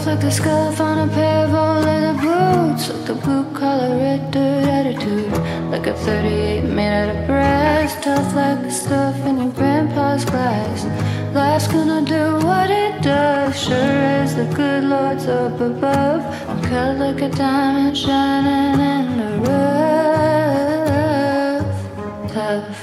like the scuff on a pair of old leather boots, like the blue-collar red dirt attitude, like a 38 made out of brass, tough like the stuff in your grandpa's glass. Life's gonna do what it does, sure as the good Lord's up above. I'm cut like a diamond shining in the rough. Tough.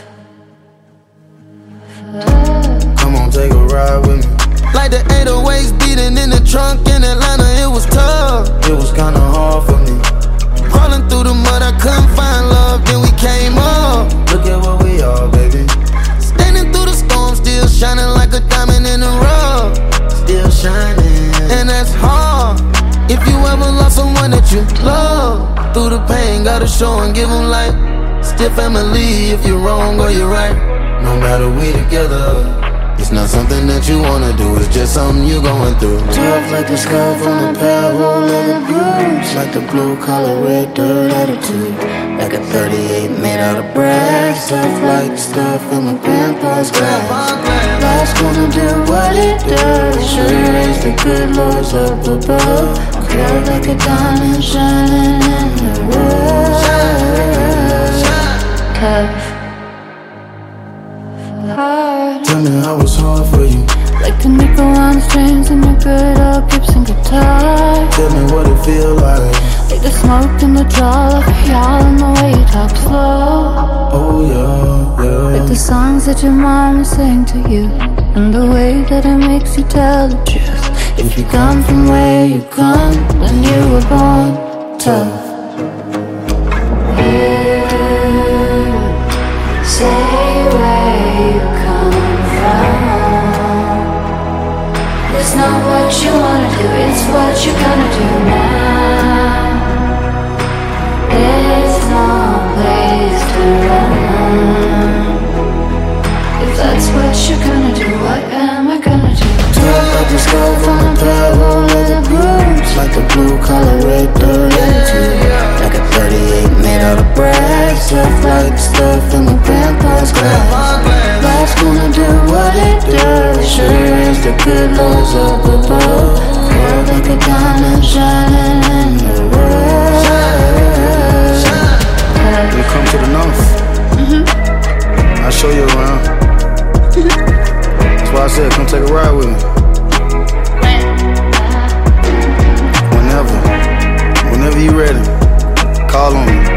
Come on, take a ride with me. Like the 808s beating in the trunk in Atlanta, it was tough. It was kinda hard for me. Crawling through the mud, I couldn't find love, then we came up. Look at what we are, baby. Standing through the storm, still shining like a diamond in the rough. Still shining, and that's hard. If you ever lost someone that you love, through the pain, gotta show and give them light. Still family if you're wrong or you're right. No matter we together, it's not something that you wanna do, it's just something you're going through. Tough like the scuff on a pair of old leather boots, like the blue-collar red dirt attitude, like a 38 made out of brass, tough like the stuff in my grandpa's glass. Life's gonna do what it does, sure as the good Lord's up above. Clear like a diamond shining in the rough. Tough. Tell me how it's hard for you. Like the nickel on strings in your good old Gibson guitar. Tell me what it feel like. Like the smoke in the draw of y'all and the way you talk slow. Oh yeah, yeah. Like the songs that your mama sang to you, and the way that it makes you tell the truth. If you come from where you come, then you were born tough. You say where you come from. It's not what you wanna do, it's what you're gonna do now. There's no place to run. If that's what you're gonna do, what am I gonna do? Tough like the scuff on a pair of old leather boots, like the blue-collar red dirt attitude, like a 38 made out of brass, tough like the stuff in my grandpa's glass. Life's gonna do what it does, sure as the good Lord's up above. Cold like a diamond shining in the rough. When you come to the north, I'll show you around. That's why I said, come take a ride with me. Whenever you ready, call on me.